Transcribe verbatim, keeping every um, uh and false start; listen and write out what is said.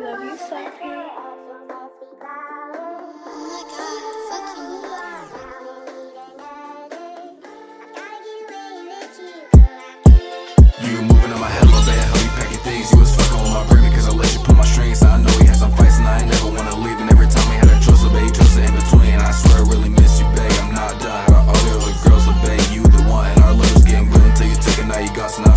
love you, Sophie. You moving on my head, little bit, how you packing things. You was fucking with my brain because I let you pull my strings. I know we had some fights and I ain't never wanna leave. And every time we had a choice, a babe, chose it in between. I swear I really miss you, babe. I'm not done. How all the other girls obey you, the one. And our love was getting real until you took it, now you got some.